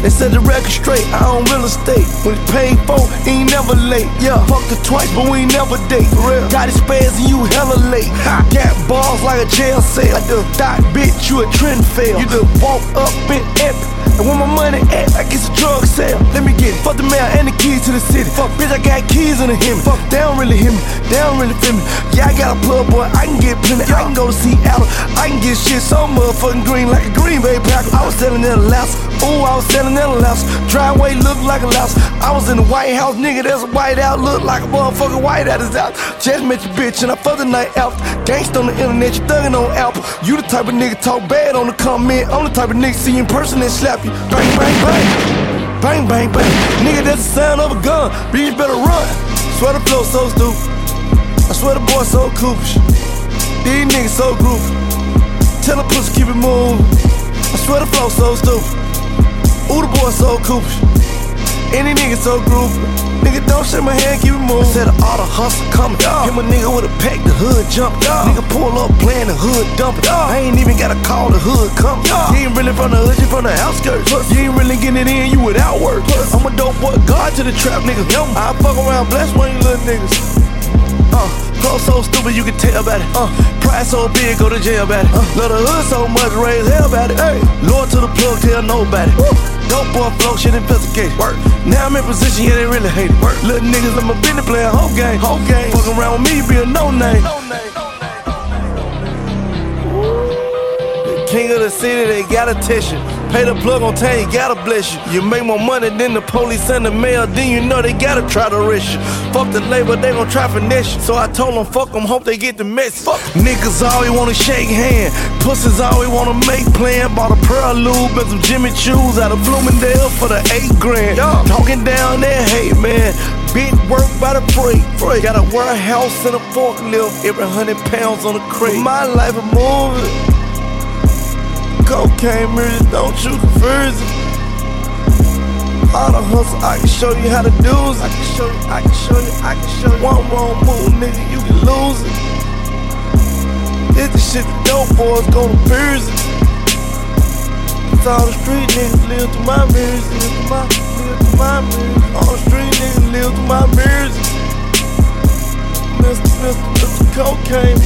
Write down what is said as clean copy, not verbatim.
They set the record straight, I own real estate. When it's paid for, he ain't never late. Yeah, fucked her twice, but we ain't never date. For real. Got his spares and you hella late. Ha. Got balls like a jail cell. I done thought, bitch, you a trend fail. You done walk up in epic. And when my money at, I get a drug sale. Let me get it. Fuck the mail and the keys to the city. Fuck, bitch, I got keys in the Hemi. Fuck, they don't really hear me. They don't really feel me. Yeah, I got a plug, boy. I can get plenty. I can go to Seattle. I can get shit so motherfucking green like a Green Bay Packer. I was selling in a louse. Ooh, I was selling in a louse. Driveway looked like a louse. I was in the White House, nigga. There's a white out. Look like a motherfucking white out is out. Just met your bitch and I fucked the night out. Gangsta on the internet, you thuggin' on Apple. You the type of nigga talk bad on the comment. I'm the type of nigga see you in person and slap you. Bang, bang, bang. Bang, bang, bang. Nigga, that's the sound of a gun. Bitch, you better run. Swear the flow so stupid. I swear the boy so coopish. These niggas so groovy. Tell the pussy keep it moving. I swear the flow so stupid. Ooh, the boy so coopish. Any nigga so groovy. Nigga, don't shake my hand, keep it moving. I said all the hustle coming. Hit my nigga with a pack, the hood jump. Nigga pull up, playing the hood dump. I ain't even gotta call the hood come. You ain't really from the hood, you from the outskirts. You ain't really getting it in, you without work. I'm a dope boy, guard to the trap, nigga. I fuck around, bless one of you little niggas. Flow so stupid, you can tell about it. Pride so big, go to jail about it. Love the hood so much, raise hell about it. Hey, Lord to the plug, tell nobody. Dope boy flow, shit investigate. Work. Now I'm in position, yeah, they really hate it. Work. Little niggas, I'm a business player, whole game. Fuck around with me, be a no name. King of the city, they gotta test you. Pay the plug on time, you gotta bless you. You make more money than the police and the mail, then you know they gotta try to arrest you. Fuck the label, they gon' try finesse you. So I told them, fuck them, hope they get the message. Fuck. Niggas always wanna shake hand, pussies always wanna make plan. Bought a pearl lube and some Jimmy Choos out of Bloomingdale for the 8 grand. Talking down there, hey man, big work by the freight. Got a warehouse and a forklift, every 100 pounds on a crate. My life a movie. Cocaine mirrors, don't you confuse it. All the hustle, I can show you how to do it. I can show you. One wrong move, nigga, you can lose it. This the shit the dope boys gon' abuse it. It's all the street niggas live through my mirrors, All the street niggas live through my mirrors. Mr. Cocaine